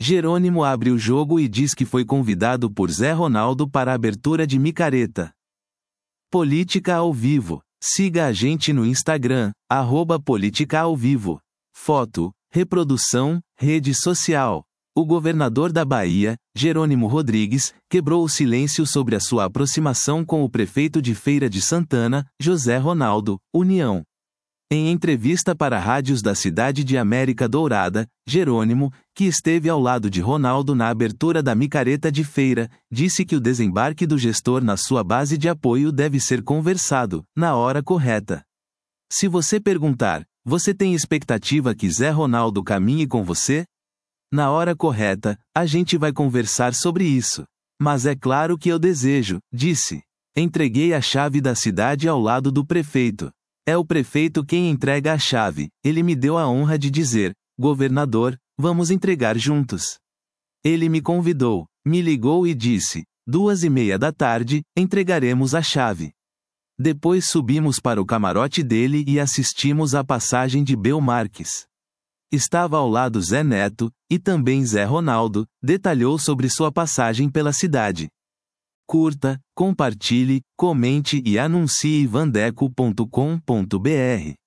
Jerônimo abre o jogo e diz que foi convidado por Zé Ronaldo para a abertura de micareta. Política ao vivo. Siga a gente no Instagram, @politicaauvivo. Foto, reprodução, rede social. O governador da Bahia, Jerônimo Rodrigues, quebrou o silêncio sobre a sua aproximação com o prefeito de Feira de Santana, José Ronaldo, União. Em entrevista para rádios da cidade de América Dourada, Jerônimo, que esteve ao lado de Ronaldo na abertura da micareta de feira, disse que o desembarque do gestor na sua base de apoio deve ser conversado, na hora correta. Se você perguntar, você tem expectativa que Zé Ronaldo caminhe com você? Na hora correta, a gente vai conversar sobre isso. Mas é claro que eu desejo, disse. Entreguei a chave da cidade ao lado do prefeito. É o prefeito quem entrega a chave. Ele me deu a honra de dizer: governador, vamos entregar juntos. Ele me convidou, me ligou e disse: 2:30 entregaremos a chave. Depois subimos para o camarote dele e assistimos à passagem de Bel Marques. Estava ao lado Zé Neto, e também Zé Ronaldo, detalhou sobre sua passagem pela cidade. Curta, compartilhe, comente e anuncie vandeco.com.br.